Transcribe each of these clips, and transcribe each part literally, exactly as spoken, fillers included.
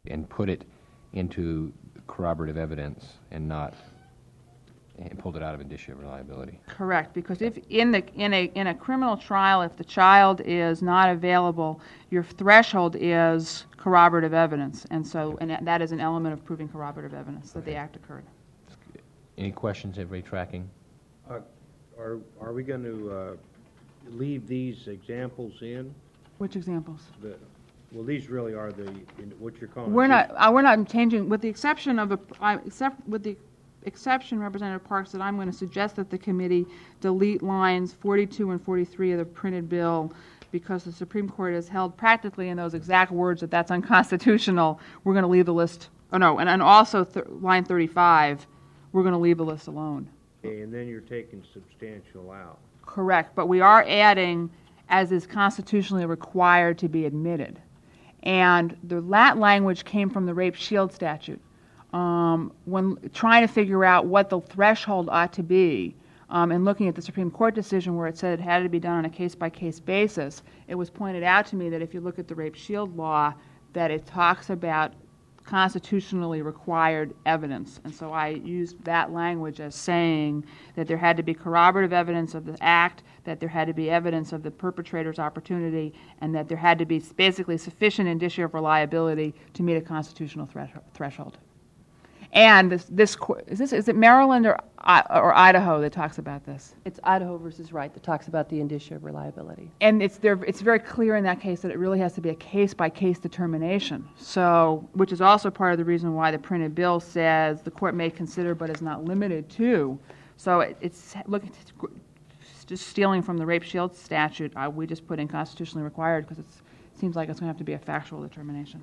and put it into corroborative evidence and not and pulled it out of indicia of reliability. Correct, because if in the in a in a criminal trial, if the child is not available, your threshold is corroborative evidence, and so and that is an element of proving corroborative evidence that Okay. the act occurred. Any questions? Everybody tracking? Uh, Are, are we going to uh, leave these examples in? Which examples? The, well, these really are the, in what you're calling. We're not uh, we're not changing, with the exception of a uh, except with the exception, Representative Parks, that I'm going to suggest that the committee delete lines forty-two and forty-three of the printed bill, because the Supreme Court has held practically in those exact words that that's unconstitutional. We're going to leave the list. Oh no, and, and also th line thirty-five, we're going to leave the list alone. Okay, and then you're taking substantial out. Correct, but we are adding, as is constitutionally required to be admitted. And the that language came from the Rape Shield statute. Um, when trying to figure out what the threshold ought to be, um, and looking at the Supreme Court decision where it said it had to be done on a case-by-case basis, it was pointed out to me that if you look at the Rape Shield law, that it talks about constitutionally required evidence. And so I used that language as saying that there had to be corroborative evidence of the act, that there had to be evidence of the perpetrator's opportunity, and that there had to be basically sufficient indicia of reliability to meet a constitutional thresh threshold. And this, this is this is it Maryland or or Idaho that talks about this? It's Idaho versus Wright that talks about the indicia of reliability. And it's there. It's very clear in that case that it really has to be a case-by-case determination. So, which is also part of the reason why the printed bill says the court may consider, but is not limited to. So it, it's look, it's just stealing from the Rape Shield statute. Uh, we just put in constitutionally required because it seems like it's going to have to be a factual determination.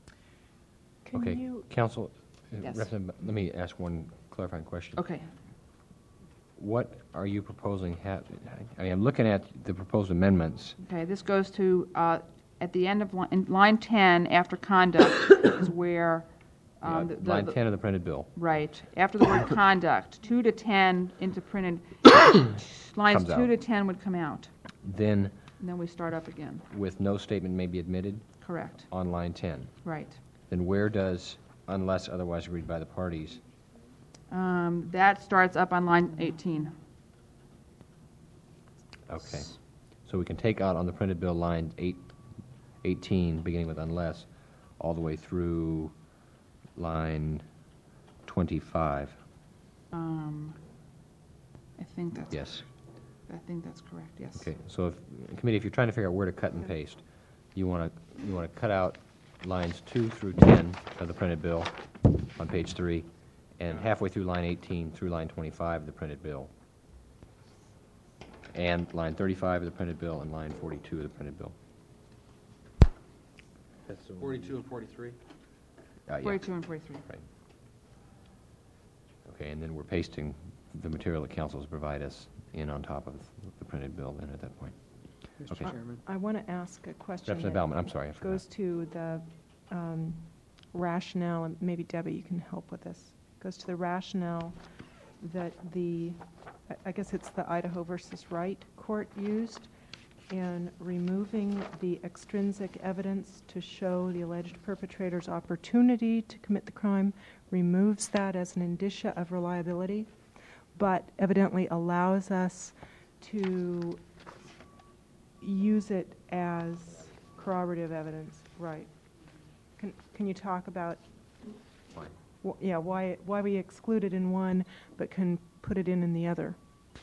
Can Okay, you, counsel. Yes. Representative, let me ask one clarifying question. Okay. What are you proposing? Ha I mean, I'm looking at the proposed amendments. Okay. This goes to uh, at the end of line, in line ten after conduct is where um, uh, the, the, line the, ten of the printed bill. right after the word conduct, two to ten into printed lines Comes two out. to ten would come out, Then, and then we start up again. with no statement may be admitted Correct. on line ten. Right. Then where does unless otherwise agreed by the parties? Um, that starts up on line eighteen. Okay. So we can take out on the printed bill line eight, eighteen, beginning with unless, all the way through line twenty-five. Um, I think that's Yes. I think that's correct. Yes. Okay. So if, committee, if you're trying to figure out where to cut and paste, you want to you want to cut out lines two through ten of the printed bill on page three, and halfway through line eighteen through line twenty-five of the printed bill, and line thirty-five of the printed bill, and line forty-two of the printed bill. That's the one. forty-two and forty-three? Uh, yeah. Forty-two and forty-three. Right. Okay, and then we're pasting the material that councils provide us in on top of the printed bill then at that point. Mister Okay. Chairman. I want to ask a question Representative that Baumann, I'm sorry, I forgot. goes to the um, rationale, and maybe Debbie, you can help with this. Goes to the rationale that the, I- I guess it's the Idaho versus Wright court used in removing the extrinsic evidence to show the alleged perpetrator's opportunity to commit the crime, removes that as an indicia of reliability, but evidently allows us to use it as corroborative evidence, right? Can, can you talk about, Why? wh- yeah, why, why we exclude it in one but can put it in in the other?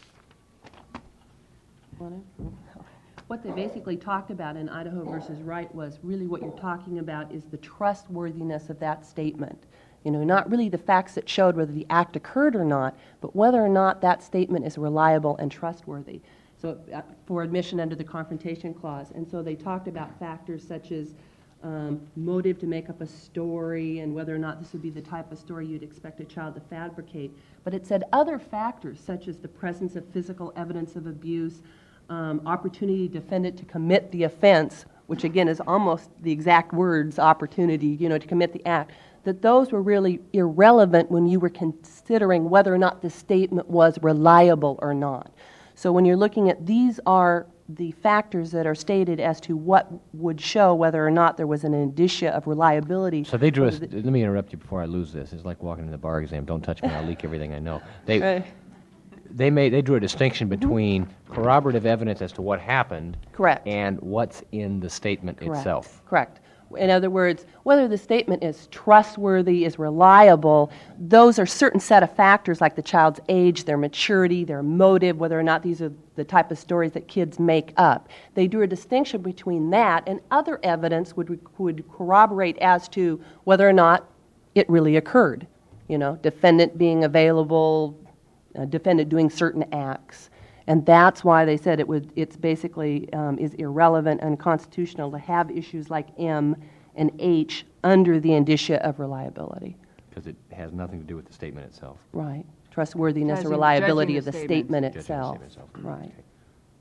what they basically talked about in Idaho versus Wright was really what you're talking about is the trustworthiness of that statement. You know, not really the facts that showed whether the act occurred or not, but whether or not that statement is reliable and trustworthy. So uh, for admission under the Confrontation Clause. And so they talked about factors such as um, motive to make up a story and whether or not this would be the type of story you'd expect a child to fabricate. But it said other factors such as the presence of physical evidence of abuse, um, opportunity to defendant to commit the offense, which again is almost the exact words, opportunity, you know, to commit the act, that those were really irrelevant when you were considering whether or not the statement was reliable or not. So when you're looking at these are the factors that are stated as to what would show whether or not there was an indicia of reliability. So they drew us, whether the- let me interrupt you before I lose this. It's like walking in the bar exam. Don't touch me, I'll leak everything I know. They, Right. they made, they drew a distinction between corroborative evidence as to what happened. Correct. And what's in the statement Correct. itself. Correct. In other words, whether the statement is trustworthy, is reliable, those are certain set of factors like the child's age, their maturity, their motive, whether or not these are the type of stories that kids make up. They drew a distinction between that and other evidence would, would corroborate as to whether or not it really occurred. You know, defendant being available, uh, defendant doing certain acts. And that's why they said it would, it's basically um, is irrelevant and unconstitutional to have issues like M and H under the indicia of reliability. Because it has nothing to do with the statement itself. Right. Trustworthiness or Judging- reliability judging of the the statement. statement Judging the itself. statement itself. Right. Okay.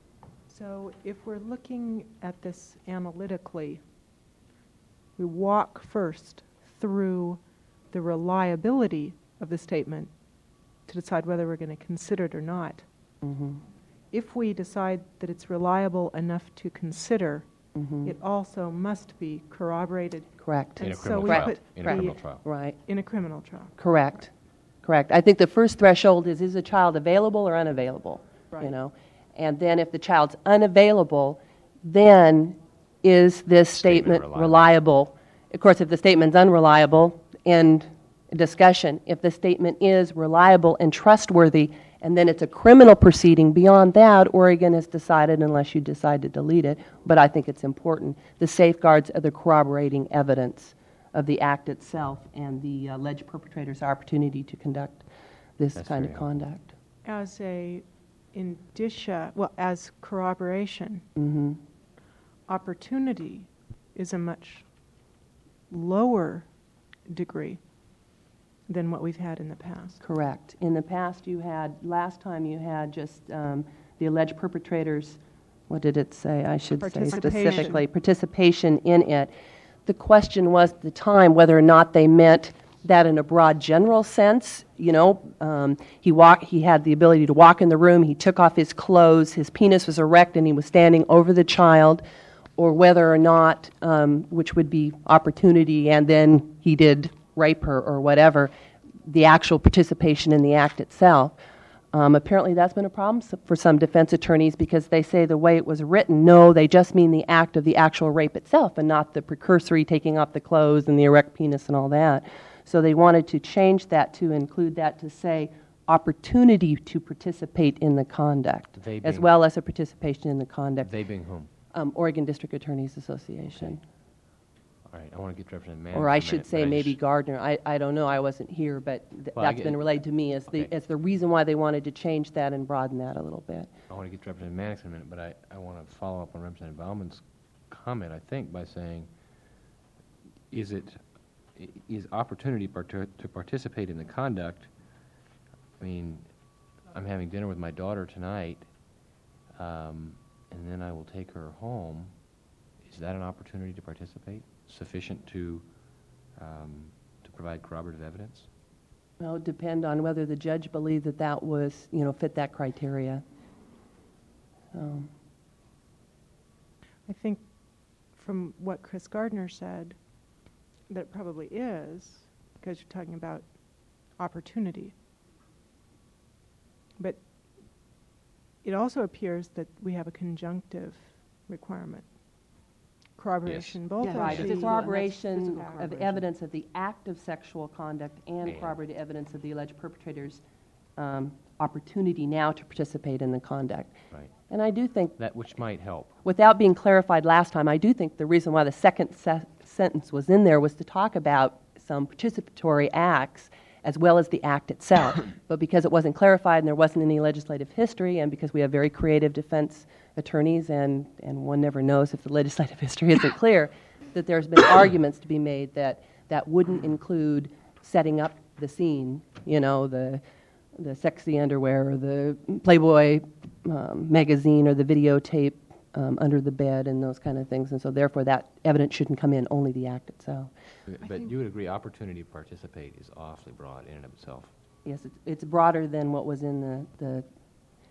So if we're looking at this analytically, we walk first through the reliability of the statement to decide whether we're going to consider it or not. Mm-hmm. If we decide that it's reliable enough to consider, Mm-hmm. it also must be corroborated Correct. In a And so criminal we trial. put In a the- criminal trial. Right. in a criminal trial. Correct. Correct. I think the first threshold is, is a child available or unavailable? You Right. know? And then if the child's unavailable, then is this Statement statement reliable. reliable? Of course, if the statement's unreliable, end discussion. If the statement is reliable and trustworthy, and then it's a criminal proceeding, beyond that, Oregon has decided, unless you decide to delete it, but I think it's important, the safeguards of the corroborating evidence of the act itself and the uh, alleged perpetrator's opportunity to conduct this That's kind very of helpful. conduct. As a indicia, well, as corroboration, Mm-hmm. opportunity is a much lower degree than what we've had in the past. Correct. In the past, you had, last time you had just um, the alleged perpetrators, what did it say? I should say Participation. specifically, participation in it. The question was at the time whether or not they meant that in a broad general sense. You know, um, he walk, he had the ability to walk in the room, he took off his clothes, his penis was erect, and he was standing over the child, or whether or not, um, which would be opportunity, and then he did rape her or whatever, the actual participation in the act itself. Um, apparently that's been a problem s- for some defense attorneys because they say the way it was written, no, they just mean the act of the actual rape itself and not the precursory taking off the clothes and the erect penis and all that. So they wanted to change that to include that to say opportunity to participate in the conduct, They as being- well as a participation in the conduct. They being whom? Um, Oregon District Attorneys Association. All right, I want to get Representative Manning. Or for I a should minute, say but I maybe just- Gardner. I, I don't know. I wasn't here, but th- Well, I that's get- been relayed to me as the, Okay. as the reason why they wanted to change that and broaden that a little bit. I want to get to Representative Mannix in a minute, but I, I want to follow up on Representative Bauman's comment, I think, by saying, is it, i- is opportunity parti- to participate in the conduct, I mean, I'm having dinner with my daughter tonight, um, and then I will take her home. Is that an opportunity to participate, sufficient to, um, to provide corroborative evidence? Well, it would depend on whether the judge believed that that was, you know, fit that criteria. So, I think from what Chris Gardner said, that it probably is, because you're talking about opportunity. But it also appears that we have a conjunctive requirement. Corroboration, both Yes. of right, the... it's a corroboration physical of corroboration. evidence of the act of sexual conduct and And- corroborated evidence of the alleged perpetrator's um, opportunity now to participate in the conduct. Right. And I do think That which might help. without being clarified last time, I do think the reason why the second se- sentence was in there was to talk about some participatory acts as well as the act itself. But because it wasn't clarified and there wasn't any legislative history, and because we have very creative defense attorneys, and, and one never knows if the legislative history isn't clear, that there's been arguments to be made that that wouldn't include setting up the scene, you know, the the sexy underwear or the Playboy um, magazine or the videotape um, under the bed and those kind of things. And so therefore that evidence shouldn't come in, only the act itself. But you would agree opportunity to participate is awfully broad in and of itself. Yes, it's, it's broader than what was in the, the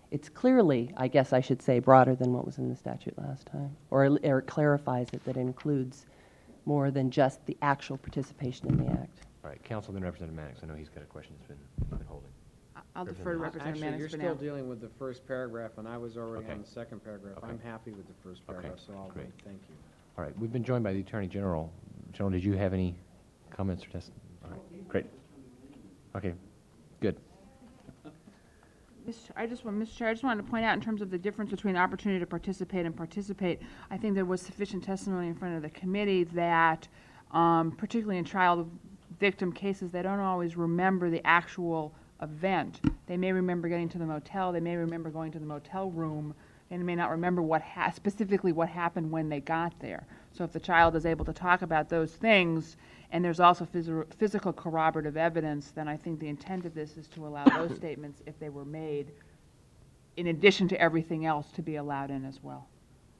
it's clearly, I guess I should say, broader than what was in the statute last time, or, or it clarifies it that it includes more than just the actual participation in the act. All right, Council, then Representative Mannix. I know he's got a question that's been, been holding. I'll defer to Representative Actually, Mannix you're for still now. dealing with the first paragraph, and I was already Okay. on the second paragraph. Okay. I'm happy with the first Okay, paragraph, so I'll great. wait. Thank you. All right, we've been joined by the Attorney General. General, did you have any comments or test? All right, great. Okay, good. Mister I just want, Mister Chair, I just wanted to point out in terms of the difference between opportunity to participate and participate, I think there was sufficient testimony in front of the committee that, um, particularly in child victim cases, they don't always remember the actual event. They may remember getting to the motel, they may remember going to the motel room, and may not remember what ha specifically what happened when they got there. So if the child is able to talk about those things, and there's also phys physical corroborative evidence, then I think the intent of this is to allow those statements, if they were made, in addition to everything else, to be allowed in as well.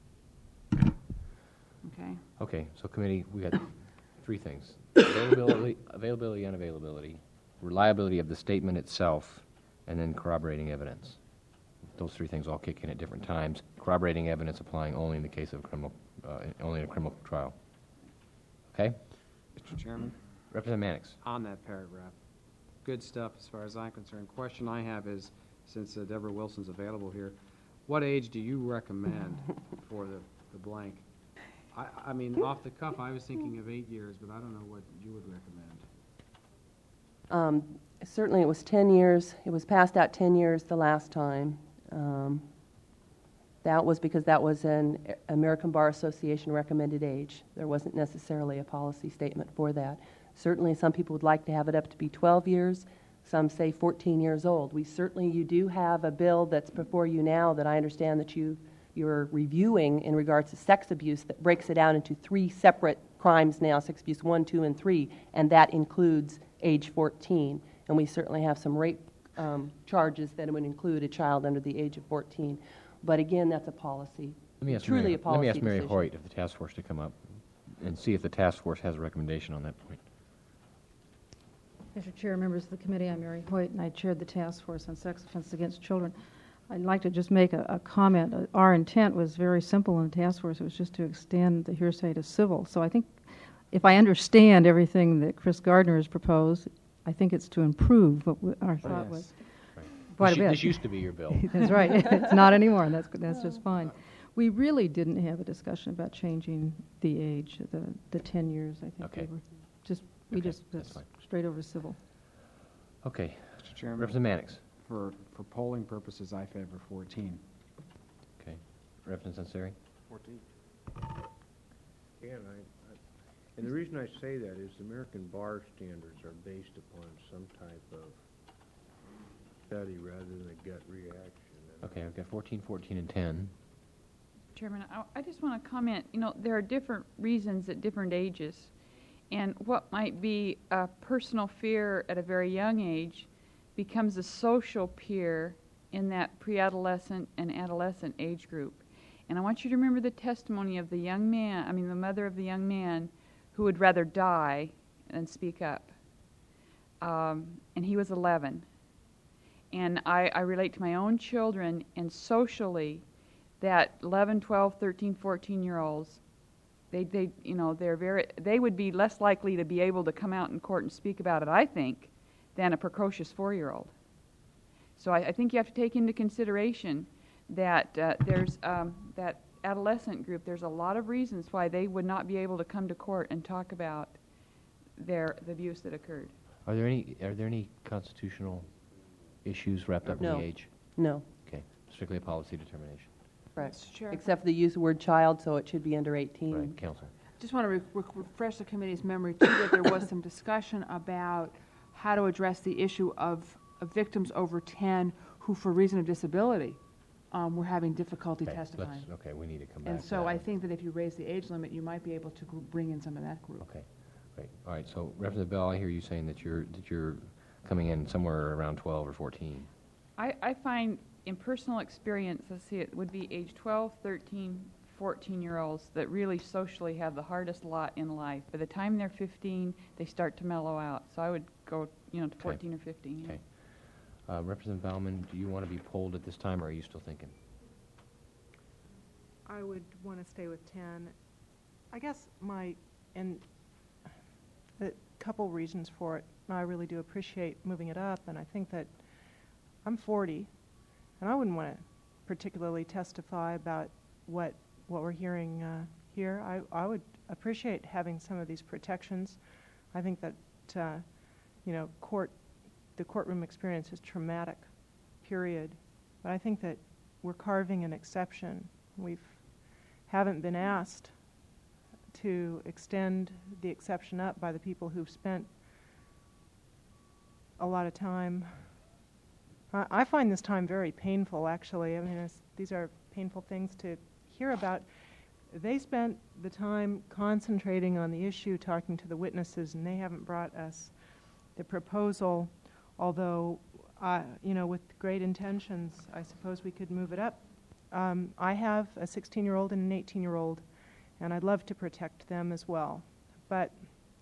Okay? Okay, so committee, we got three things. Availability, availability, unavailability, reliability of the statement itself, and then corroborating evidence. Those three things all kick in at different times. Corroborating evidence applying only in the case of criminal, uh, only in a criminal trial. Okay? Mister Chairman, Representative Mannix. on that paragraph, good stuff as far as I'm concerned. Question I have is, since uh, Deborah Wilson's available here, what age do you recommend for the, the blank? I, I mean, off the cuff, I was thinking of eight years, but I don't know what you would recommend. Um, certainly it was ten years. It was passed out ten years the last time. Um, that was because that was an American Bar Association recommended age. There wasn't necessarily a policy statement for that. Certainly some people would like to have it up to be twelve years. Some say fourteen years old. We certainly, you do have a bill that's before you now that I understand that you, you're reviewing in regards to sex abuse that breaks it down into three separate crimes now, sex abuse one, two, and three, and that includes age fourteen. And we certainly have some rape um, charges that would include a child under the age of fourteen. But again, that's a policy. Let me ask Truly Mary, a policy Let me ask Mary decision. Hoyt if the task force to come up and see if the task force has a recommendation on that point. Mister Chair, members of the committee, I'm Mary Hoyt, and I chaired the task force on sex offenses against children. I'd like to just make a, a comment. Uh, Our intent was very simple in the task force. It was just to extend the hearsay to civil. So I think if I understand everything that Chris Gardner has proposed, I think it's to improve what we, our thought yes. was. Right. Quite a This u- bit. This used to be your bill. That's right. It's not anymore, and that's, that's just fine. We really didn't have a discussion about changing the age, the, the ten years, I think. Okay. We were just, we Okay, just, that's that's fine. straight over to civil. Okay. Mister Chairman, Representative Mannix. for, for polling purposes, I favor fourteen. Okay. Representative Ansari. fourteen. Again, I, I, and the reason I say that is the American bar standards are based upon some type of study rather than a gut reaction. And Okay, I've got fourteen, fourteen, and ten. Chairman, I, I just want to comment, you know, there are different reasons at different ages. And what might be a personal fear at a very young age becomes a social peer in that pre-adolescent and adolescent age group. And I want you to remember the testimony of the young man, I mean the mother of the young man, who would rather die than speak up. Um, and he was eleven. And I, I relate to my own children, and socially, that eleven, twelve, thirteen, fourteen year olds, they, they, you know, they're very, they would be less likely to be able to come out in court and speak about it, I think, than a precocious four-year-old. So I, I think you have to take into consideration that uh, there's um, that adolescent group, there's a lot of reasons why they would not be able to come to court and talk about their, the abuse that occurred. Are there any, are there any constitutional issues wrapped up in No. the age? No, Okay, strictly a policy determination. correct. Mister Chair. Except for the use of the word child, so it should be under eighteen. Right, Counsel. Just want to re re refresh the committee's memory, too, that there was some discussion about how to address the issue of, of victims over ten who, for reason of disability, um, were having difficulty Okay, testifying. let's- Okay, we need to come back And to so that I one. think that if you raise the age limit, you might be able to gr- bring in some of that group. Okay, great. All right, so Representative Bell, I hear you saying that you're, that you're coming in somewhere around twelve or fourteen. I, I find in personal experience, let's see, it would be age twelve, thirteen, fourteen year olds that really socially have the hardest lot in life. By the time they're fifteen, they start to mellow out. So I would go, you know, to Okay. fourteen or fifteen. yeah. Okay. Uh, Representative Bauman, do you want to be polled at this time, or are you still thinking? I would want to stay with ten. I guess my, and a couple reasons for it. I really do appreciate moving it up, and I think that I'm forty, and I wouldn't want to particularly testify about what what we're hearing uh, here. I, I would appreciate having some of these protections. I think that, uh, you know, court, the courtroom experience is traumatic, period. But I think that we're carving an exception. We've haven't been asked to extend the exception up by the people who've spent a lot of time. I, I find this time very painful, actually. I mean, it's, these are painful things to hear about. They spent the time concentrating on the issue, talking to the witnesses, and they haven't brought us the proposal, although, uh, you know, with great intentions, I suppose we could move it up. Um, I have a sixteen-year-old and an eighteen-year-old, and I'd love to protect them as well. But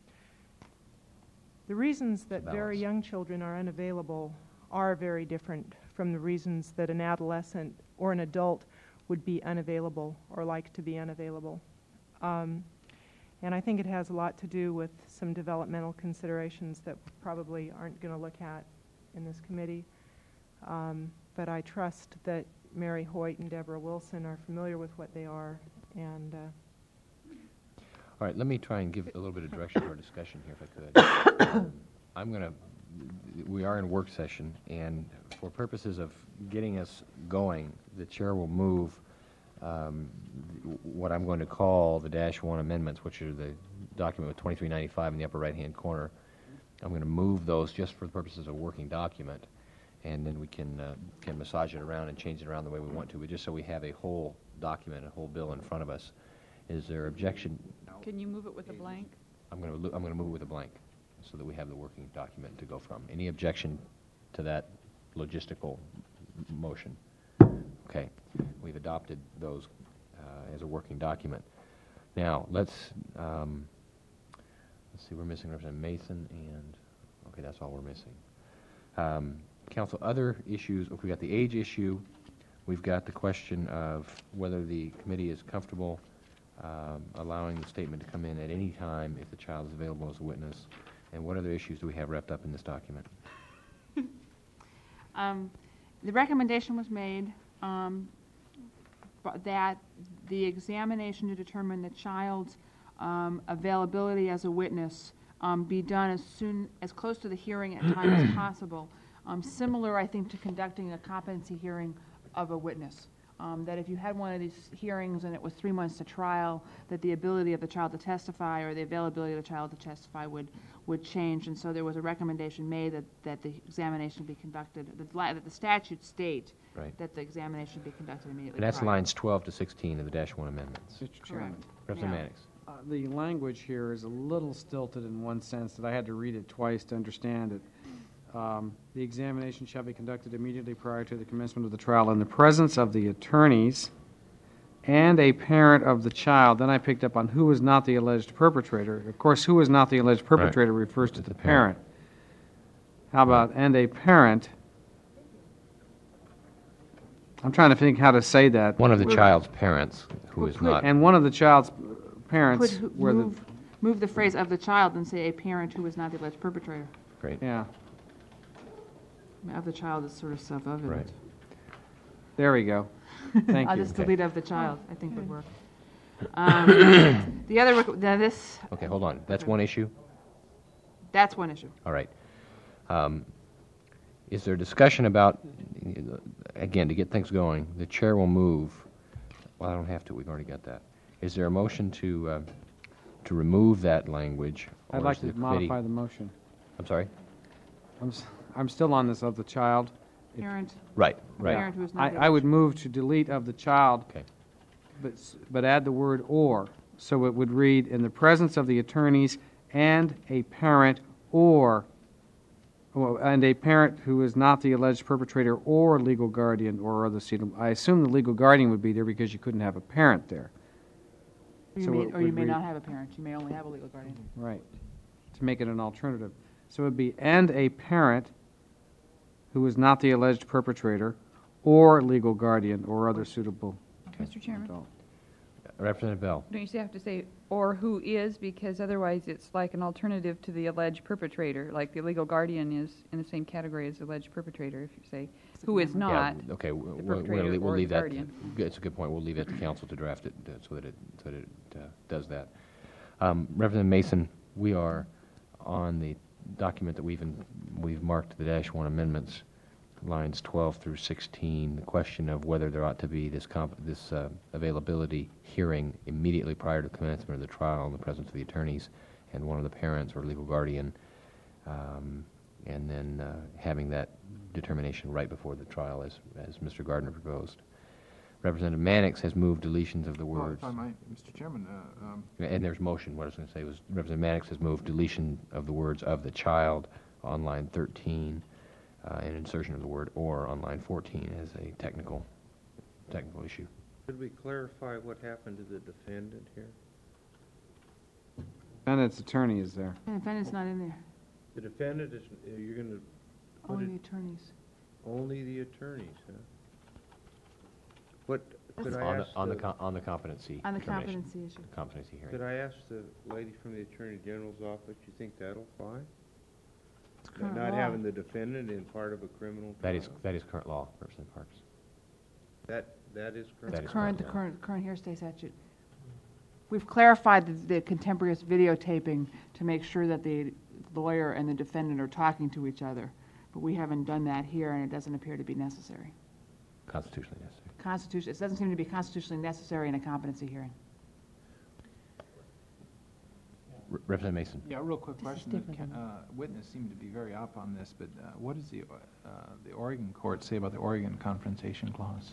the reasons that very Balance. young children are unavailable are very different from the reasons that an adolescent or an adult would be unavailable or like to be unavailable. Um, and I think it has a lot to do with some developmental considerations that we probably aren't going to look at in this committee. Um, but I trust that Mary Hoyt and Deborah Wilson are familiar with what they are. And uh, All right, let me try and give a little bit of direction to our discussion here, if I could. Um, I'm going to, we are in work session, and for purposes of getting us going, the chair will move um, what I'm going to call the dash one amendments, which are the document with twenty-three ninety-five in the upper right-hand corner. I'm going to move those just for the purposes of a working document, and then we can uh, can massage it around and change it around the way we want to, but just so we have a whole document, a whole bill in front of us. Is there objection? Can you move it with a blank? I'm going to I'm going to move it with a blank, so that we have the working document to go from. Any objection to that logistical m- motion? Okay, we've adopted those uh, as a working document. Now let's um, let's see. We're missing Representative Mason, and okay, that's all we're missing. Um, Council, other issues. Okay, we got the age issue. We've got the question of whether the committee is comfortable Um, allowing the statement to come in at any time if the child is available as a witness. And what other issues do we have wrapped up in this document? Um, the recommendation was made um, bu- that the examination to determine the child's um, availability as a witness um, be done as soon, as close to the hearing at time as possible. Um, similar, I think, to conducting a competency hearing of a witness. Um, that if you had one of these hearings and it was three months to trial, that the ability of the child to testify or the availability of the child to testify would, would change. And so there was a recommendation made that, that the examination be conducted, that the, that the statutes state Right. that the examination be conducted immediately And that's prior. lines twelve to sixteen of the dash one amendments. Mister Chairman, Representative Yeah. Mannix. uh, the language here is a little stilted in one sense that I had to read it twice to understand it. Um, The examination shall be conducted immediately prior to the commencement of the trial in the presence of the attorneys and a parent of the child. Then I picked up on who is not the alleged perpetrator. Of course, who is not the alleged perpetrator refers to the parent. How about, and a parent? I'm trying to think how to say that. One of the child's parents who is Put- not. And one of the child's Put, parents who- where the, move, move the phrase of the child and say a parent who is not the alleged perpetrator. Great. yeah, I mean, of the child is sort of self-evident. Right. there we go. Thank I'll you. just Okay. delete of the child, I think would work. Um, The other, rec- now this, Okay, hold on. That's one issue? that's one issue. All right. Um, Is there discussion about, again, to get things going, the chair will move, well, I don't have to, we've already got that. Is there a motion to, uh, to remove that language? I'd or like is the to committee- modify the motion. I'm sorry? I'm, s- I'm still on this of the child. If- Parent, Right, right. parent who is I, not the I would alleged. move to delete of the child, Okay. but, s- but add the word "or." So it would read, "In the presence of the attorneys and a parent or," well, and a parent who is not the alleged perpetrator or legal guardian or other suitable. I assume the legal guardian would be there because you couldn't have a parent there. You so may- it Or you would may read- not have a parent, you may only have a legal guardian. Right. To make it an alternative. So it would be, "and a parent who is not the alleged perpetrator, or legal guardian, or other suitable Mister Chairman, adult. Representative Bell. don't you say have to say or who is, because otherwise it's like an alternative to the alleged perpetrator, like the legal guardian is in the same category as the alleged perpetrator, if you say who is not. Yeah, okay, w- the we're- we're gonna perpetrator leave- we'll or leave the that. guardian. Good, it's a good point. We'll leave it to council to draft it uh, so that it, so that it uh, does that. Um, Representative Mason, we are on the document that we've, in- we've marked the dash one amendments, lines twelve through sixteen, the question of whether there ought to be this comp, this uh, availability hearing immediately prior to commencement of the trial in the presence of the attorneys and one of the parents or legal guardian, um, and then uh, having that determination right before the trial as, as Mister Gardner proposed. Representative Mannix has moved deletions of the Well, words. if I might, Mister Chairman, uh, um, And there's motion. What I was going to say was Representative Mannix has moved deletion of the words of the child on line thirteen uh, and insertion of the word or on line fourteen as a technical, technical issue. Could we clarify what happened to the defendant here? Defendant's attorney is there. The defendant's not in there, The defendant is, uh, you're gonna put only it, the attorneys. only the attorneys, huh? What, could I On the, ask on the, the, com- on the competency On the determination. competency issue. Competency hearing. could I ask the lady from the Attorney General's office, you think that'll fly? It's current Not law. having the defendant in part of a criminal That is, trial? that is current law, Representative Parks. That, that is correct? That It's is current, the correct, yeah. current, current hearsay statute. We've clarified the, the contemporaneous videotaping to make sure that the lawyer and the defendant are talking to each other, but we haven't done that here, and it doesn't appear to be necessary. Constitutionally necessary. Constitution, it doesn't seem to be constitutionally necessary in a competency hearing. Re- Representative Mason. yeah, a real quick This is question. The different ca- uh, Witness seemed to be very up on this, but uh, what does the, uh, the Oregon court say about the Oregon Confrontation Clause?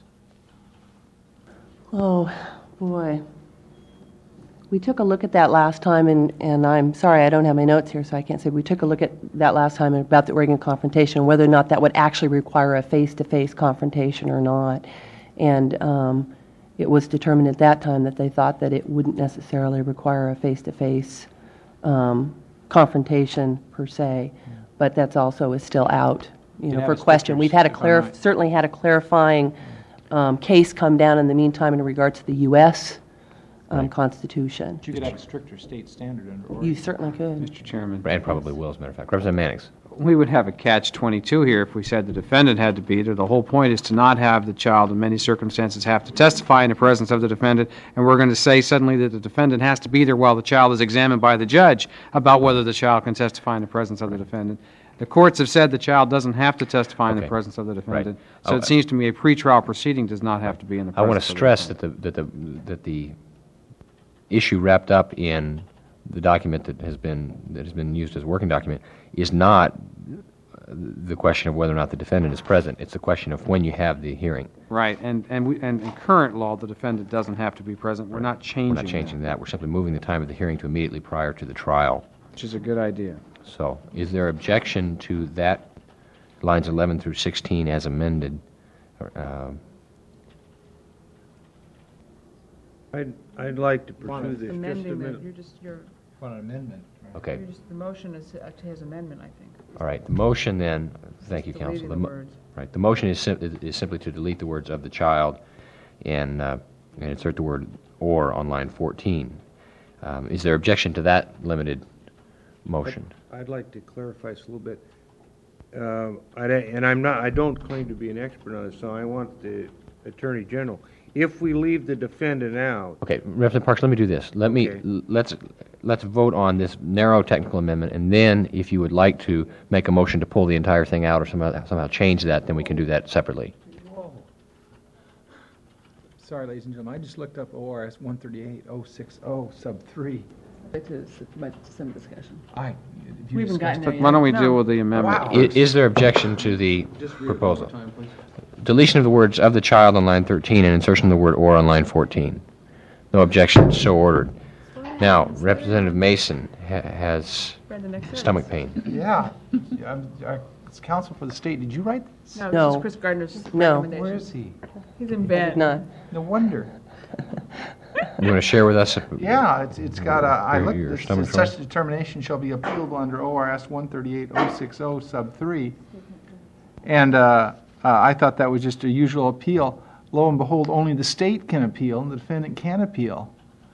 Oh, boy. We took a look at that last time, and, and I'm sorry, I don't have my notes here, so I can't say. We took a look at that last time about the Oregon confrontation, whether or not that would actually require a face-to-face confrontation or not. And um, it was determined at that time that they thought that it wouldn't necessarily require a face-to-face um, confrontation per se, but that's also is still out, you You'd know, have for a question. stricter We've had a if I'm clar- right. certainly had a clarifying um, case come down in the meantime in regard to the U S um, Right. Constitution. You could have a stricter state standard under You Oregon. certainly could. Mister Chairman. And probably will, as a matter of fact. Representative Mannix. We would have a catch twenty-two here if we said the defendant had to be there. The whole point is to not have the child in many circumstances have to testify in the presence of the defendant, and we're going to say suddenly that the defendant has to be there while the child is examined by the judge about whether the child can testify in the presence of the defendant. The courts have said the child doesn't have to testify in the Okay. presence of the defendant. Oh, So it seems to me a pretrial proceeding does not have to be in the I want presence to of the stress defendant. that the, that the, that the issue wrapped up in the document that has been, that has been used as a working document is not the question of whether or not the defendant is present. It's the question of when you have the hearing. Right, and, and we, and in current law, the defendant doesn't have to be present. We're not changing We're not changing that. We're simply moving the time of the hearing to immediately prior to the trial. Which is a good idea. So, is there objection to that, lines eleven through sixteen as amended? Or, um, I'd, I'd like to pursue this just a Amending that, minute. you're just, you're, Want an amendment? Okay, you're just, the motion is uh, to his amendment, I think. all right. The motion then, thank you, counsel. Deleting The the mo- words. Right, the motion is sim- is simply to delete the words of the child and, uh, and insert the word or on line fourteen. Um, Is there objection to that limited motion? I'd like to clarify this a little bit. Um, I'd- And I'm not, I don't claim to be an expert on this, so I want the Attorney General. If we leave the defendant out, Okay, Representative Parks, let me do this. Let me, Okay. l- let's, let's vote on this narrow technical amendment, and then if you would like to make a motion to pull the entire thing out or somehow, somehow change that, then we can do that separately. Sorry, ladies and gentlemen, I just looked up O R S one thirty-eight oh six oh sub three. To, to some discussion. I, if you We haven't gotten discussed there it- yet. Why don't we No. deal with the amendment? Wow. I- Is there objection to the Just read it one more proposal? time, please. Deletion of the words of the child on line thirteen and insertion of the word or on line fourteen. No objection, so ordered. Now, Representative Mason ha- has Brenda, next sentence. stomach pain. Yeah, I'm, I, it's counsel for the state. Did you write this? No, No. this is Chris Gardner's No. recommendation. Where is he? He's in bed. None. No wonder. You want to share with us? Yeah, it's, it's got a, I Your- looked, your it says stomach such trouble? determination shall be appealable under O R S one thirty-eight oh six oh sub three. And uh, uh, I thought that was just a usual appeal. Lo and behold, only the state can appeal, and the defendant can't appeal.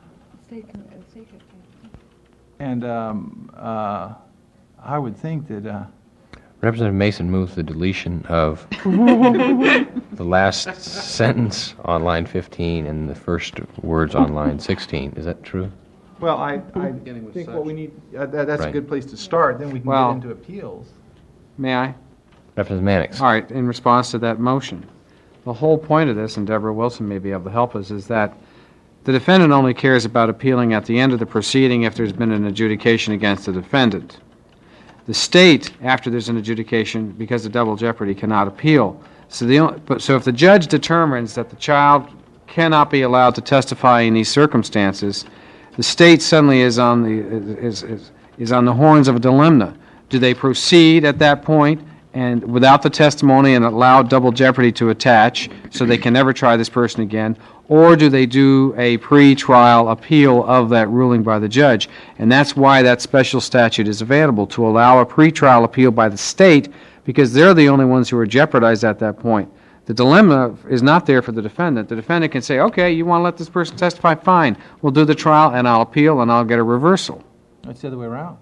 And um, uh, I would think that, uh, Representative Mason moves the deletion of the last sentence on line fifteen and the first words on line sixteen. Is that true? well, I, I Beginning with think such. what we need, uh, that, that's a Right. good place to start, then we can Well- get into appeals. May I? Representative Mannix. All right, in response to that motion, the whole point of this, and Deborah Wilson may be able to help us, is that the defendant only cares about appealing at the end of the proceeding if there's been an adjudication against the defendant. The state, after there's an adjudication, because of double jeopardy, cannot appeal. So the, only- but, so if the judge determines that the child cannot be allowed to testify in these circumstances, the state suddenly is on the, is, is, is on the horns of a dilemma. Do they proceed at that point and without the testimony and allow double jeopardy to attach so they can never try this person again, or do they do a pre-trial appeal of that ruling by the judge? And that's why that special statute is available, to allow a pre-trial appeal by the state, because they're the only ones who are jeopardized at that point. The dilemma is not there for the defendant. The defendant can say, okay, you want to let this person testify? Fine. We'll do the trial, and I'll appeal, and I'll get a reversal. It's the other way around.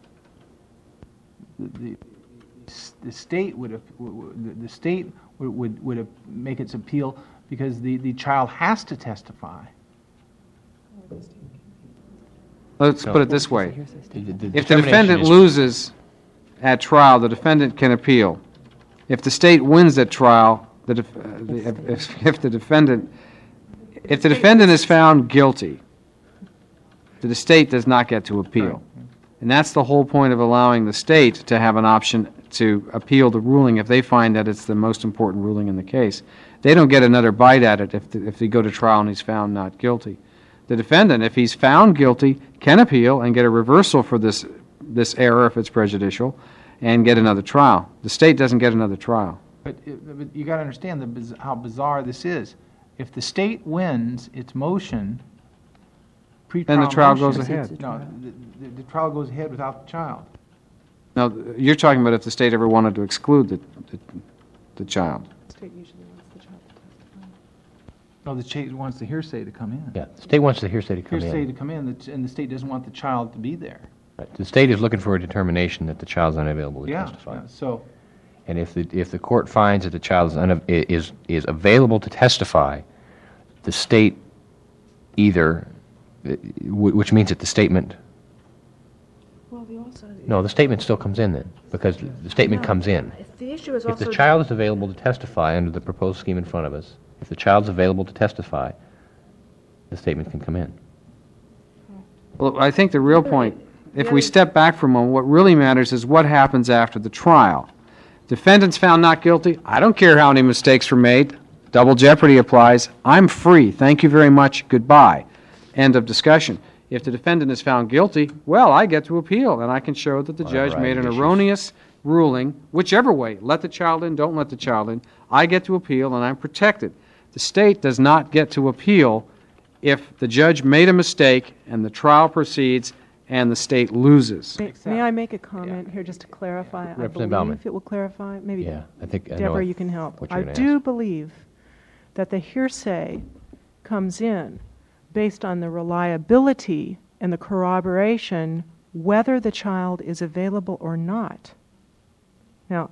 The, the, the state would have, the, the state would, would, would have make its appeal because the, the child has to testify. Let's No. put it this way. The- the If the determination defendant is- loses at trial, the defendant can appeal. If the state wins at trial, the def- uh, the- if- if if the defendant, if the defendant is found guilty, the state does not get to appeal. And that's the whole point of allowing the state to have an option to appeal the ruling if they find that it's the most important ruling in the case. They don't get another bite at it if, the- if they go to trial and he's found not guilty. The defendant, if he's found guilty, can appeal and get a reversal for this, this error if it's prejudicial, and get another trial. The state doesn't get another trial. But, it- but you got to understand the, biz- how bizarre this is. If the state wins its motion, pre-trial Then the trial goes motion- ahead. No, the, the, the trial goes ahead without the child. Now, you're talking about if the state ever wanted to exclude the, the, the child. State usually wants the child to testify. No, the state wants the hearsay to come in. Yeah, the state wants the hearsay to come Hearsay to in. come in, the t- and the state doesn't want the child to be there. Right. The state is looking for a determination that the child's unavailable to Yeah, testify. yeah, so, And if the, if the court finds that the child is, unav- i- is, is available to testify, the state either, uh, wh- which means that the statement, Well, the also, no, the statement still comes in then, because the statement comes in. if the issue is If also. the child is available to testify under the proposed scheme in front of us, if the child's available to testify, the statement can come in. Well, I think the real point, if we step back for a moment, what really matters is what happens after the trial. Defendant's found not guilty. I don't care how many mistakes were made. Double jeopardy applies. I'm free. Thank you very much. Goodbye. End of discussion. If the defendant is found guilty, well, I get to appeal, and I can show that the On a judge variety made an of issues. erroneous ruling, whichever way. Let the child in, don't let the child in. I get to appeal, and I'm protected. The state does not get to appeal if the judge made a mistake and the trial proceeds and the state loses. May- May I make a comment here just to clarify? I Representative Baumann. believe it will clarify, maybe. Yeah, I think, I know Deborah, I- you can help. what you're I gonna do ask. believe that the hearsay comes in based on the reliability and the corroboration whether the child is available or not. Now,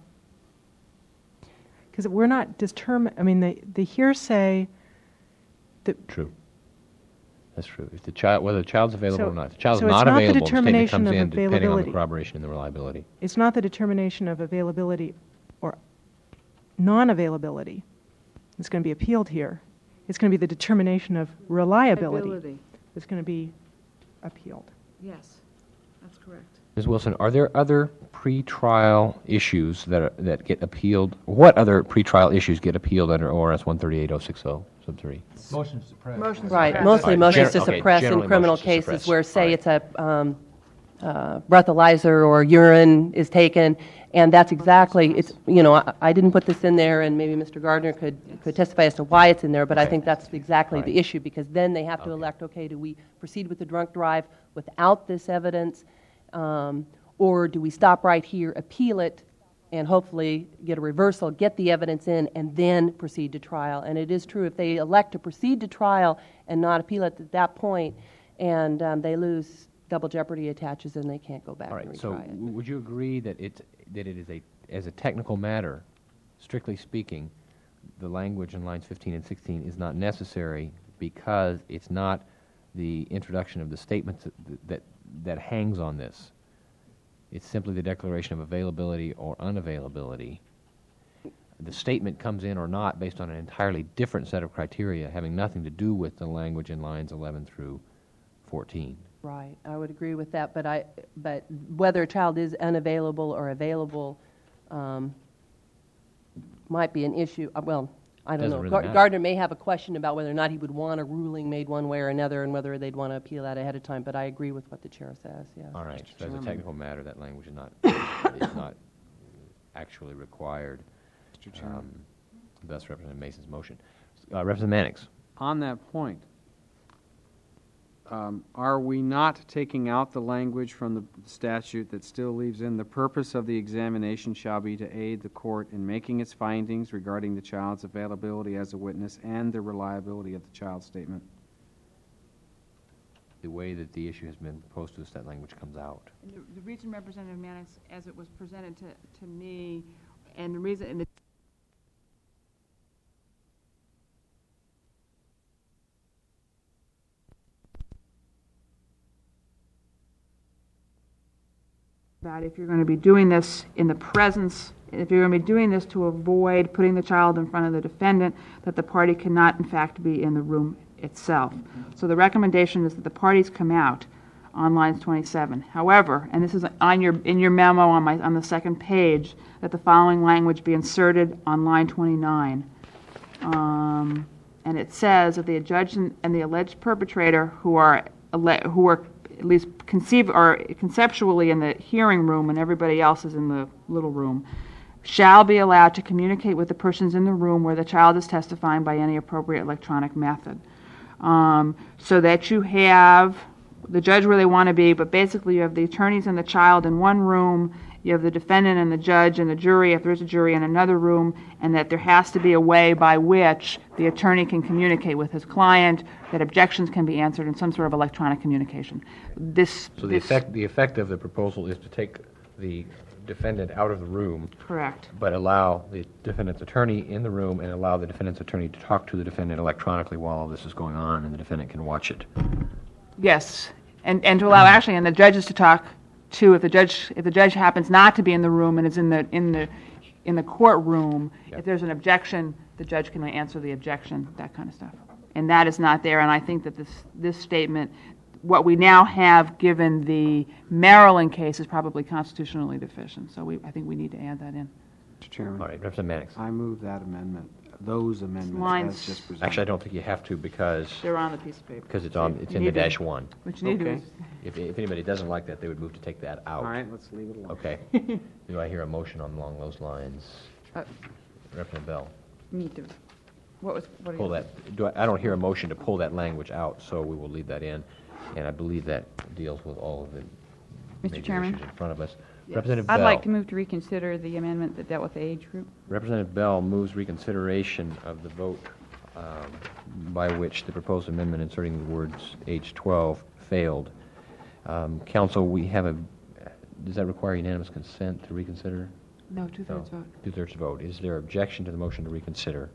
because we're not determined, I mean, the, the hearsay, the, True. That's true. If the child, whether the child's available So- or not. If the child's so it's not not the available, the statement determination comes of in depending on the availability. corroboration and the reliability. it's not the determination of availability or non-availability that's going to be appealed here. It's going to be the determination of reliability Ability. that's going to be appealed. Yes, that's correct. Miz Wilson, are there other pretrial issues that are, that get appealed? What other pretrial issues get appealed under O R S one thirty-eight oh six oh, sub three? motion to suppress. Motion to Right, suppress. mostly Right, motions to gen- okay, suppress in generally criminal motions to cases suppress. where, say, Right. it's a um, uh, breathalyzer or urine is taken, and that's exactly, it's, you know, I I didn't put this in there, and maybe Mister Gardner could could testify as to why it's in there, but I Okay. think that's exactly the Right. issue, because then they have to Okay. elect, okay, do we proceed with the drunk drive without this evidence, um, or do we stop right here, appeal it, and hopefully get a reversal, get the evidence in, and then proceed to trial. And it is true, if they elect to proceed to trial and not appeal it at that point, and um, they lose, double jeopardy attaches, and they can't go back All and right, retry so it. w- would you agree that it, that it is a, as a technical matter, strictly speaking, the language in lines fifteen and sixteen is not necessary because it's not the introduction of the statements that, that, that hangs on this? It's simply the declaration of availability or unavailability. The statement comes in or not based on an entirely different set of criteria having nothing to do with the language in lines eleven through fourteen. Right, I would agree with that, but I, but whether a child is unavailable or available um, might be an issue. Uh, Well, I don't Doesn't know. really Gar- matter. Gardner may have a question about whether or not he would want a ruling made one way or another, and whether they'd want to appeal that ahead of time. But I agree with what the chair says. Yeah. All right, so as a Chairman. technical matter, that language is not, is not actually required. Mister Chairman. Um, Thus, Representative Mason's motion. Uh, Representative Mannix. On that point, um, are we not taking out the language from the statute that still leaves in the purpose of the examination shall be to aid the court in making its findings regarding the child's availability as a witness and the reliability of the child's statement? The way that the issue has been proposed to us, that language comes out. And The the reason, Representative Mannix, as it was presented to, to me, and the reason, and the that if you're going to be doing this in the presence, if you're going to be doing this to avoid putting the child in front of the defendant, that the party cannot in fact be in the room itself. So the recommendation is that the parties come out on lines twenty-seven. However, and this is on your, in your memo on my, on the second page, that the following language be inserted on line twenty-nine. Um, and it says that the judge and, and the alleged perpetrator who are, alle- who are at least conceive, or conceptually in the hearing room and everybody else is in the little room, shall be allowed to communicate with the persons in the room where the child is testifying by any appropriate electronic method. Um, so that you have the judge where they want to be, but basically you have the attorneys and the child in one room, you have the defendant and the judge and the jury, if there's a jury, in another room, and that there has to be a way by which the attorney can communicate with his client, that objections can be answered in some sort of electronic communication. This, So the this- effect, the effect of the proposal is to take the defendant out of the room, Correct. but allow the defendant's attorney in the room and allow the defendant's attorney to talk to the defendant electronically while all this is going on, and the defendant can watch it. Yes, and, and to allow actually, and the judges to talk too, if the judge, if the judge happens not to be in the room and is in the, in the, in the courtroom, Yep. if there's an objection, the judge can answer the objection, that kind of stuff. And that is not there, and I think that this, this statement, what we now have given the Maryland case is probably constitutionally deficient, so we, I think we need to add that in. Mister Chairman. All right, Representative Mannix. I move that amendment, those amendments Lines- as just presented. Actually, I don't think you have to because, They're on the piece of paper. because it's on, it's You in the need to- dash one. What you need to do Okay. is, If, if anybody doesn't like that, they would move to take that out. All right, let's leave it alone. Okay. Do I hear a motion on along those lines? Uh, Representative Bell, Me too. What was, what are you? pull that, do I, I don't hear a motion to pull that language out, so we will leave that in. And I believe that deals with all of the Mister major Chairman? issues in front of us. Representative I'd Bell. like to move to reconsider the amendment that dealt with the age group. Representative Bell moves reconsideration of the vote um, by which the proposed amendment inserting the words age twelve failed. Um, Council, we have a, does that require unanimous consent to reconsider? no, two-thirds No. vote. Two-thirds vote. Is there objection to the motion to reconsider?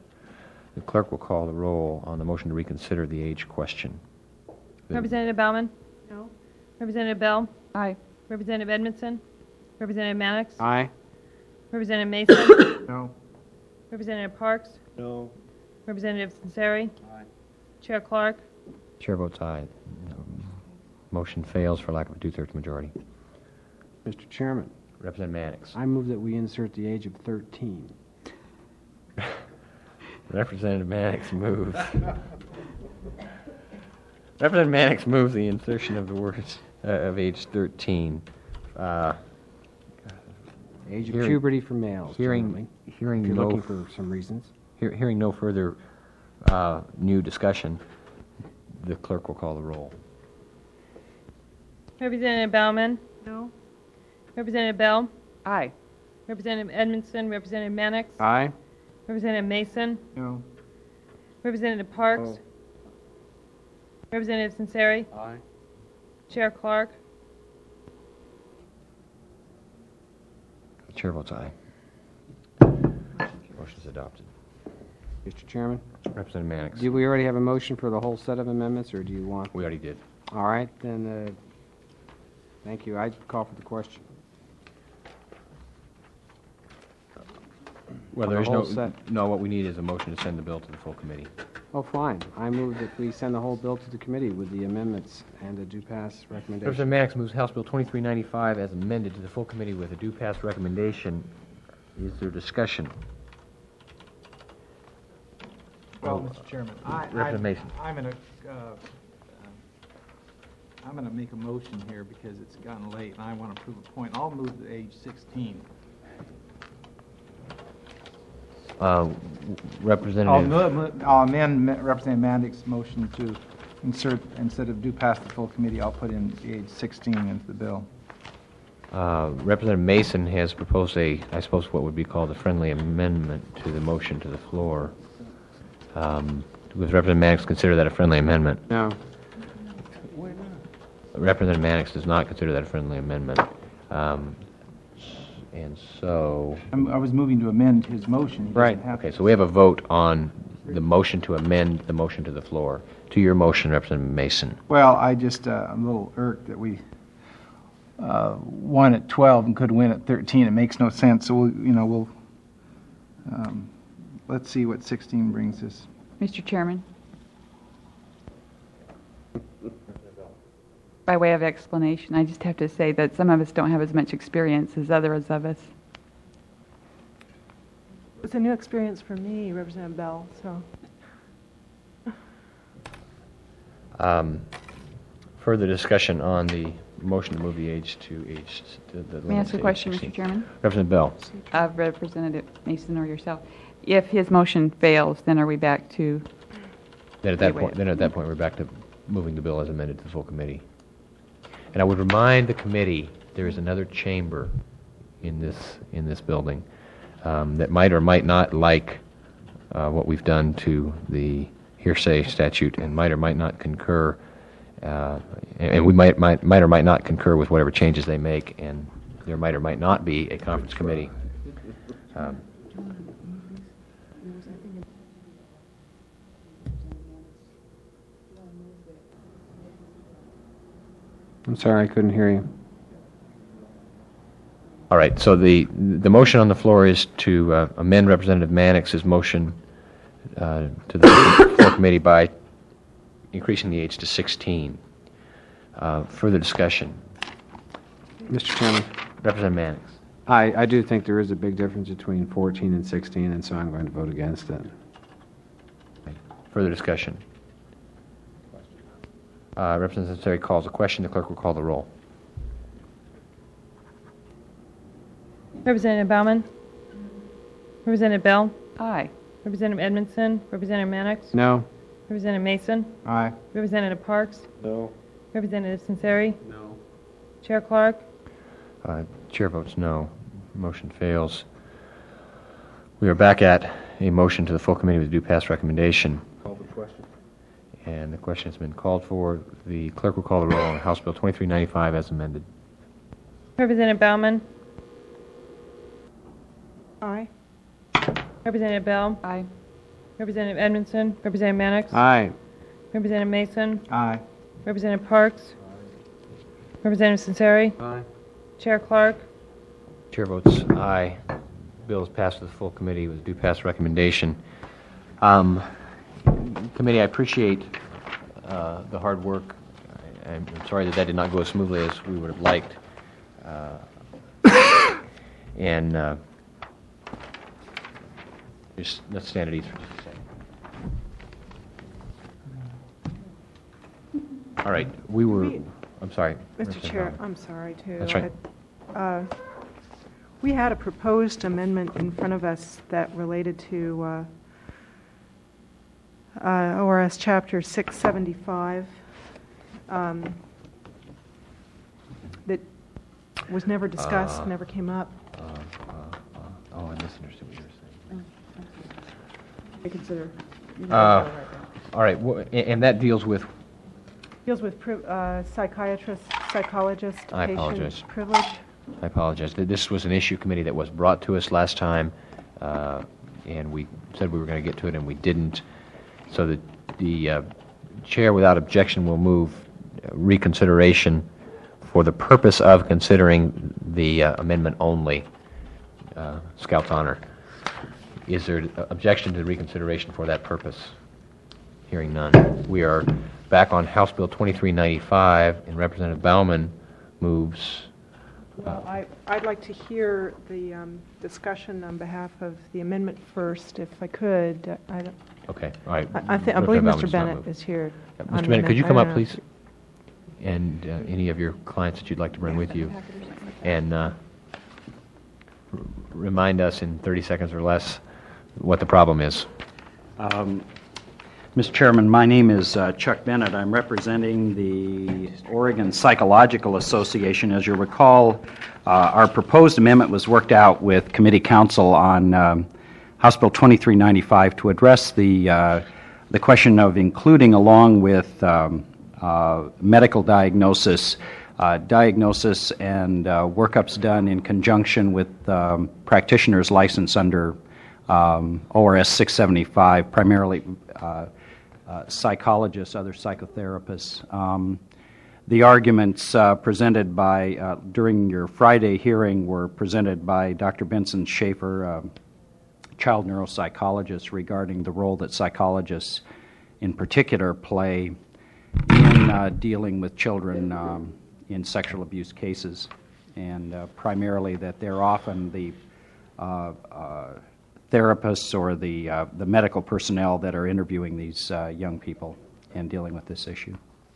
The clerk will call the roll on the motion to reconsider the age question. The- Representative Bauman? No. Representative Bell? Aye. Representative Edmondson? Representative Mannix? Aye. Representative Mason? No. Representative Parks? No. Representative Censeri? Aye. Chair Clark? Chair votes aye. Motion fails for lack of a two-thirds majority. Mister Chairman, Representative Mannix. I move that we insert the age of thirteen. Representative Mannix moves. Representative Mannix moves the insertion of the words uh, of age thirteen. Uh, Age of Hearing- puberty for males, Hearing, generally, hearing if you're no, looking for some reasons. hear- hearing no further uh, new discussion, the clerk will call the roll. Representative Bauman? No. Representative Bell? Aye. Representative Edmondson, Representative Mannix, Aye. Representative Mason, No. Representative Parks, Representative Censeri, Aye. Chair Clark, Chair votes aye. Motion's adopted. Mister Chairman, Representative Mannix. do we already have a motion for the whole set of amendments, or do you want? We already did. All right, then, uh, thank you. I call for the question. Well, On the there's whole no, set. no, what we need is a motion to send the bill to the full committee. Oh, fine. I move that we send the whole bill to the committee with the amendments and a do pass recommendation. Representative Mannix moves House Bill twenty-three ninety-five as amended to the full committee with a due pass recommendation. Is there discussion? Well, Mister Chairman, I, Representative Mason. I, I'm gonna, uh, uh, I'm gonna make a motion here because it's gotten late and I want to prove a point. I'll move to age sixteen. Uh, I'll, Representative, mo- mo- I'll amend Ma- Representative Mandic's motion to insert, instead of do pass the full committee, I'll put in the age sixteen into the bill. uh, Representative Mason has proposed a, I suppose what would be called a friendly amendment to the motion to the floor. Um, Does Representative Mannix consider that a friendly amendment? No. Representative Mannix does not consider that a friendly amendment. Um, And so, I'm, I was moving to amend his motion. He doesn't Right. have okay, to. so we have a vote on the motion to amend the motion to the floor. To your motion, Representative Mason. Well, I just, uh, I'm a little irked that we uh, won at twelve and could win at thirteen. It makes no sense, so we'll, you know, we'll, um, let's see what sixteen brings us. Mister Chairman? By way of explanation, I just have to say that some of us don't have as much experience as others of us. It's a new experience for me, Representative Bell, so. Um, Further discussion on the motion to move the age to age, to the limit May I ask to a age question, Mister sixteen. Chairman? Representative Bell. Of Representative Mason or yourself. If his motion fails, then are we back to, Then at that Wait, point, wait. then at that point, we're back to moving the bill as amended to the full committee. And I would remind the committee, there is another chamber in this, in this building um, that might or might not like uh, what we've done to the hearsay statute and might or might not concur, uh, and and we might, might, might or might not concur with whatever changes they make, and there might or might not be a conference committee. Um, I'm sorry, I couldn't hear you. All right, so the, the motion on the floor is to uh, amend Representative Mannix's motion uh, to the full committee by increasing the age to sixteen. Uh, Further discussion. Mister Chairman, Representative Mannix. I, I do think there is a big difference between fourteen and sixteen, and so I'm going to vote against it. Further discussion. Uh, Representative Terry calls a question. The clerk will call the roll. Representative Bauman, Representative Bell, aye. Representative Edmondson, Representative Mannix, No? Representative Mason, Aye. Representative Parks, No. Representative Censeri, No. Chair Clark, Uh, Chair votes no. Motion fails. We are back at a motion to the full committee with due pass recommendation. Call the question. And the question has been called for. The clerk will call the roll on House Bill twenty-three ninety-five as amended. Representative Bauman, Aye. Representative Bell, Aye. Representative Edmondson, Representative Mannix, Aye. Representative Mason, Aye. Representative Parks, Representative Censeri, Aye. Chair Clark, Chair votes aye. Bill is passed to the full committee with due pass recommendation. Um, Committee, I appreciate uh, the hard work. I- I'm sorry that that did not go as smoothly as we would have liked. Uh, And uh, just, let's stand at ease for just a second. All right, we were, I'm sorry. Mister Representative Chair, Bauman. I'm sorry, too. That's right. Uh, We had a proposed amendment in front of us that related to uh, uh, O R S Chapter six seventy-five um, that was never discussed, Uh, never came up. Uh, uh, misunderstood what you were saying. Reconsider. Uh, All right, wha- a- and that deals with, Deals with pri- uh, psychiatrist, psychologist, I patient apologize. privilege. I apologize, Th- this was an issue committee that was brought to us last time, uh, and we said we were going to get to it, and we didn't. So the, the uh, chair, without objection, will move uh, reconsideration for the purpose of considering the uh, amendment only, uh, Scout's honor. Is there uh, objection to reconsideration for that purpose? Hearing none. We are back on House Bill twenty-three ninety-five, and Representative Bauman moves. Well, I, I'd like to hear the um, discussion on behalf of the amendment first, if I could. I don't- Okay, all right. I, I thi- I believe Representative Bauman Mister does not Bennett move. is here. Yeah, on Mister the Bennett, could you amendment. come I up, don't know. please? And uh, any of your clients that you'd like to bring with you. And uh, r- remind us in thirty seconds or less what the problem is. Um, Mister Chairman, my name is uh, Chuck Bennett. I'm representing the Oregon Psychological Association. As you recall, uh, our proposed amendment was worked out with committee counsel on um, House Bill twenty-three ninety-five to address the uh, the question of including, along with um, uh, medical diagnosis, uh, diagnosis and uh, workups done in conjunction with um, practitioners licensed under um, O R S six seventy-five, primarily uh, uh, psychologists, other psychotherapists. Um, the arguments uh, presented by, uh, during your Friday hearing were presented by Doctor Benson Schaefer, uh, child neuropsychologist, regarding the role that psychologists in particular play in uh, dealing with children um, in sexual abuse cases, and uh, primarily that they're often the uh, uh, therapists or the uh, the medical personnel that are interviewing these uh, young people and dealing with this issue.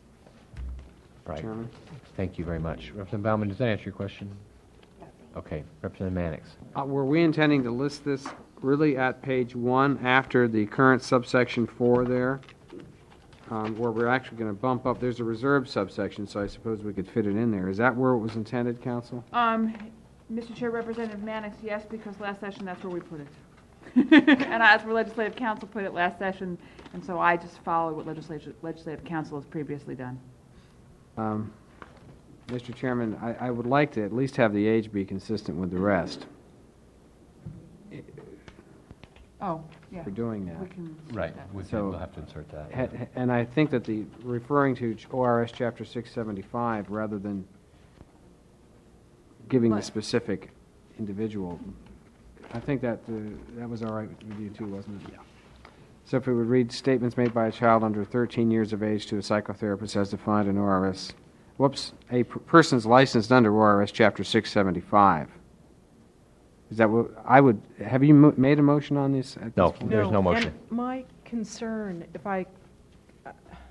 Right. Chairman. Thank you very much. Representative Bauman, does that answer your question? Okay. Representative Mannix. Uh, Were we intending to list this really at page one after the current subsection four there? Um, Where we're actually going to bump up, there's a reserved subsection, so I suppose we could fit it in there. Is that where it was intended, counsel? Um, Mister Chair, Representative Mannix, yes, because last session, that's where we put it. And that's where Legislative Council put it last session, and so I just followed what Legislative, Legislative Council has previously done. Um, Mister Chairman, I, I would like to at least have the age be consistent with the rest. Oh, yeah. For doing that. We can. Right. We- So- We'll have to insert that. Ha- ha- And I think that the, referring to O R S Chapter six seventy-five, rather than giving the But- specific individual, I think that, uh, that was all right with you too, wasn't it? Yeah. So if we would read statements made by a child under thirteen years of age to a psychotherapist as defined in O R S, whoops, a per- person's licensed under O R S Chapter six seventy-five. Is that what, I would, have you mo- made a motion on this at No. this point? There's no and motion. my concern, if I, uh,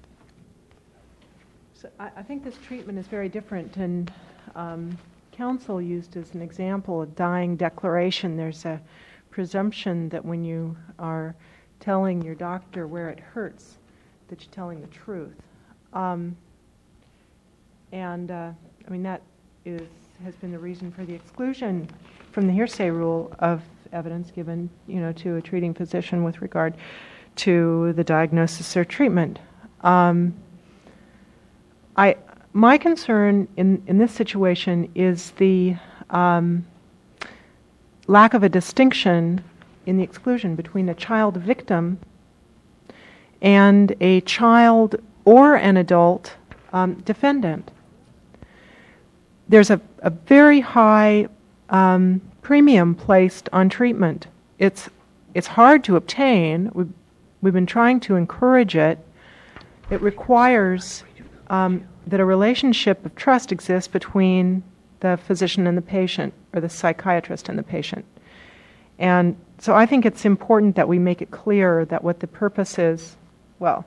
so I, I think this treatment is very different, and um, counsel used as an example a dying declaration. There's a presumption that when you are telling your doctor where it hurts, that you're telling the truth. Um, and, uh, I mean, that is, has been the reason for the exclusion from the hearsay rule of evidence given, you know, to a treating physician with regard to the diagnosis or treatment. Um, I, my concern in, in this situation is the um, lack of a distinction in the exclusion between a child victim and a child or an adult um, defendant. There's a, a very high um, premium placed on treatment. It's, it's hard to obtain. We've, we've been trying to encourage it. It requires um, that a relationship of trust exists between the physician and the patient, or the psychiatrist and the patient. And so I think it's important that we make it clear that what the purpose is, well,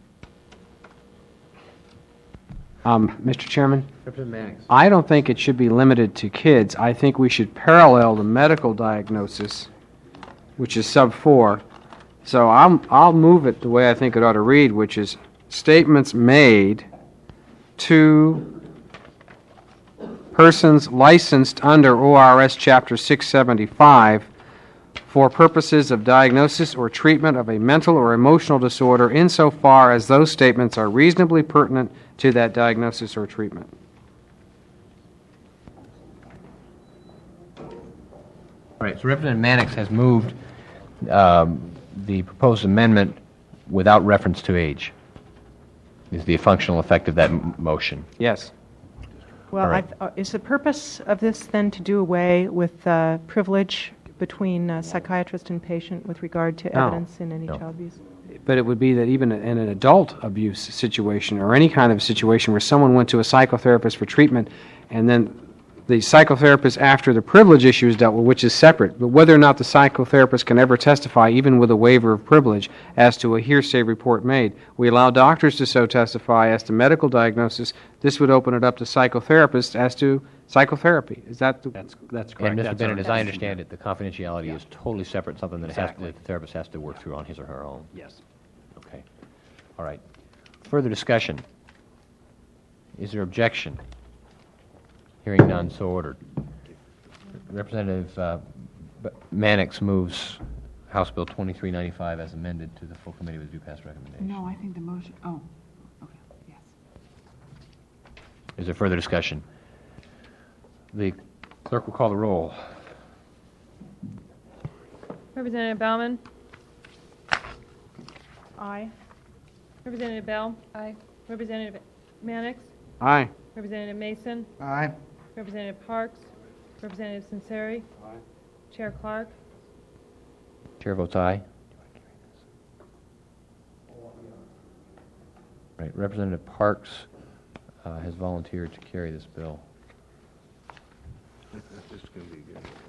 Um, Mister Chairman? Representative Mannix. I don't think it should be limited to kids. I think we should parallel the medical diagnosis, which is sub four. So I'm, I'll move it the way I think it ought to read, which is statements made to persons licensed under O R S Chapter six seventy-five for purposes of diagnosis or treatment of a mental or emotional disorder insofar as those statements are reasonably pertinent to that diagnosis or treatment. All right, so Representative Mannix has moved um, the proposed amendment without reference to age, is the functional effect of that m- motion. Yes. Well, All right. I've- uh, is the purpose of this then to do away with uh, privilege between uh, psychiatrist and patient with regard to No. evidence in any No. child abuse? But it would be that even in an adult abuse situation or any kind of situation where someone went to a psychotherapist for treatment and then the psychotherapist after the privilege issue is dealt with, which is separate, but whether or not the psychotherapist can ever testify, even with a waiver of privilege, as to a hearsay report made. We allow doctors to so testify as to medical diagnosis. This would open it up to psychotherapists as to psychotherapy. Is that the... That's, that's correct. And Mister That's Bennett, our as I intention. understand it, the confidentiality is totally separate, something that has, Exactly. that the therapist has to work through on his or her own. Yes. Okay. All right. Further discussion? Is there objection? Hearing none, so ordered. Representative uh, B- Mannix moves House Bill twenty-three ninety-five as amended to the full committee with due pass recommendation. No, I think the motion, oh, okay, yes. Is there further discussion? The clerk will call the roll. Representative Bauman? Aye. Representative Bell? Aye. Representative Mannix? Aye. Representative Mason? Aye. Representative Parks? Representative Censeri? Chair Clark? Chair votes aye. Right, Representative Parks uh, has volunteered to carry this bill. This is going to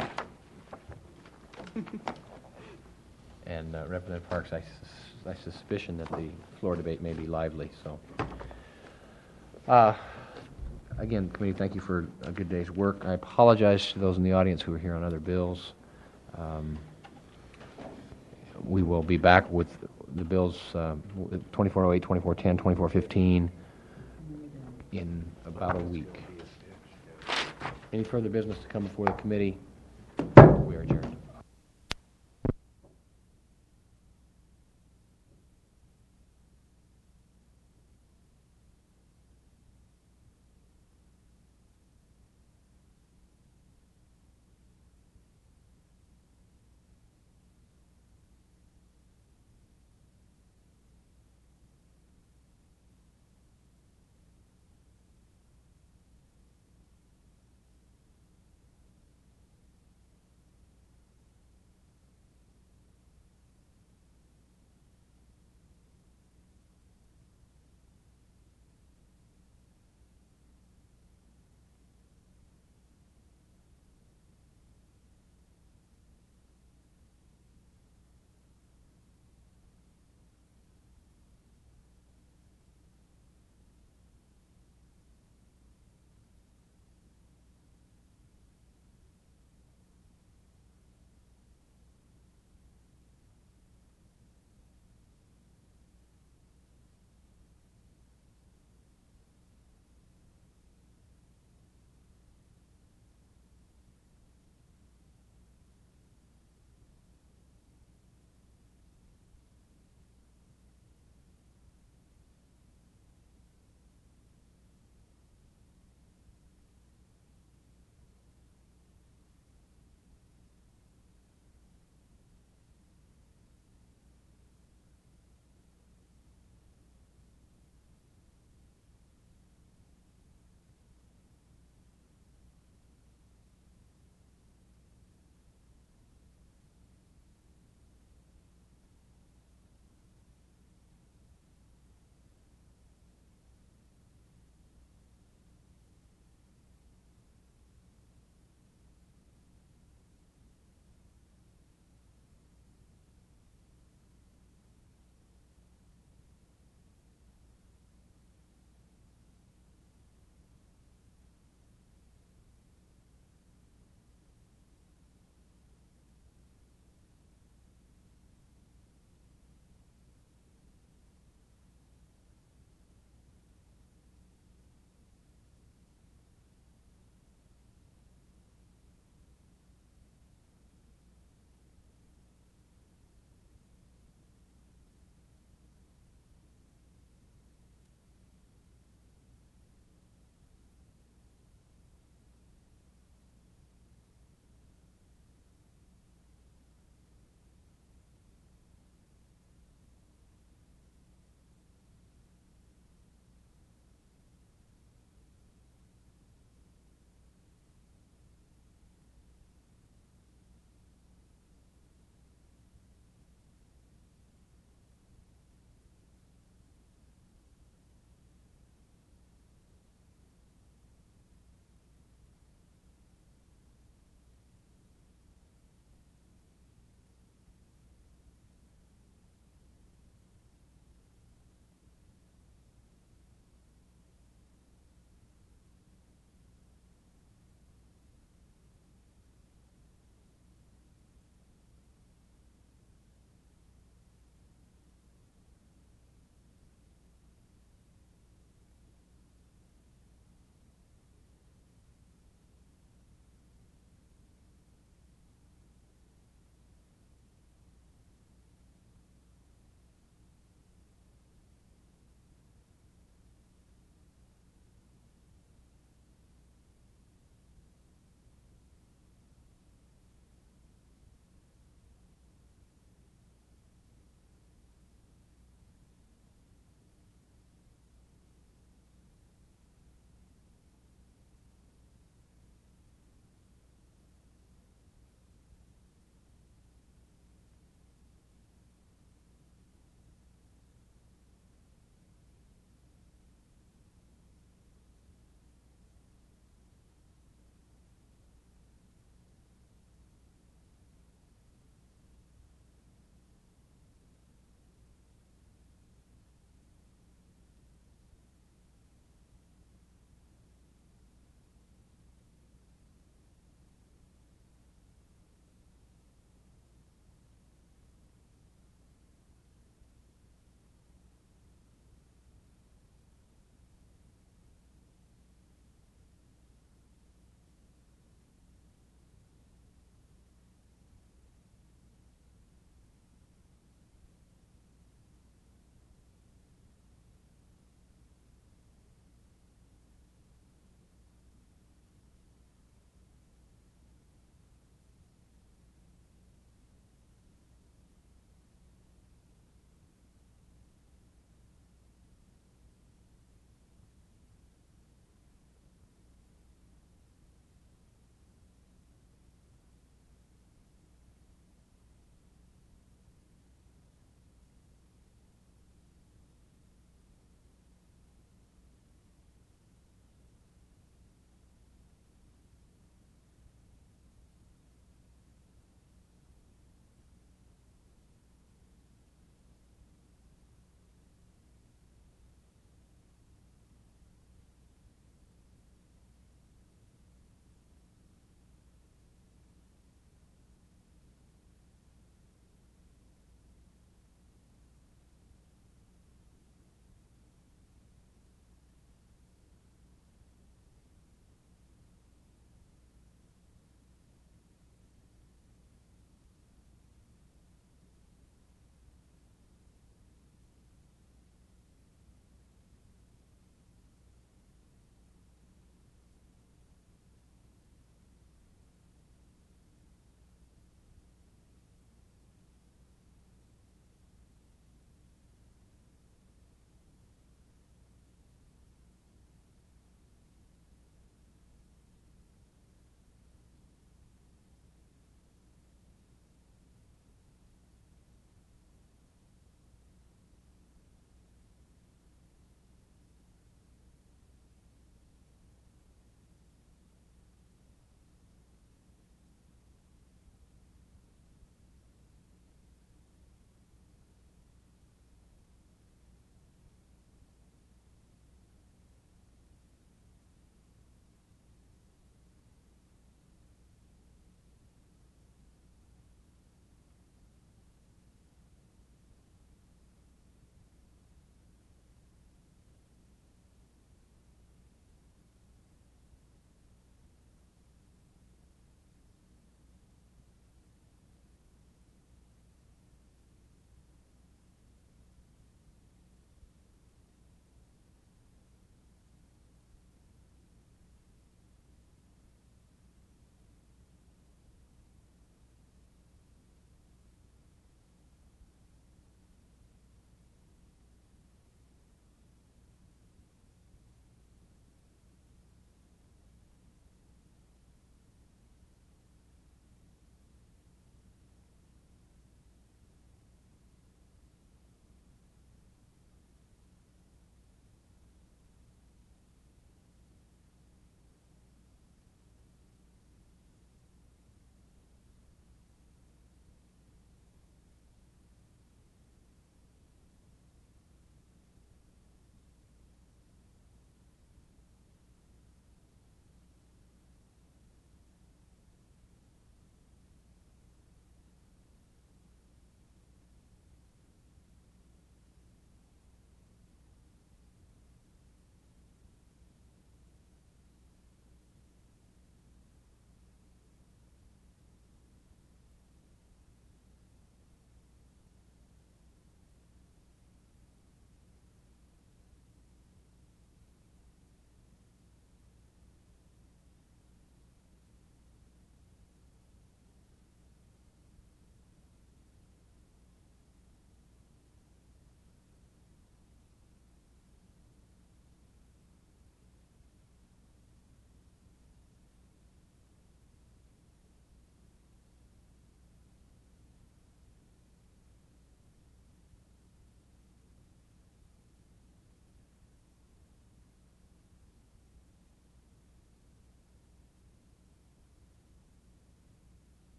be good. And uh, Representative Parks, I, sus- I suspicion that the floor debate may be lively, so. Uh, Again, committee, thank you for a good day's work. I apologize to those in the audience who are here on other bills. Um, We will be back with the bills uh, twenty-four oh eight, twenty-four ten, twenty-four fifteen in about a week. Any further business to come before the committee?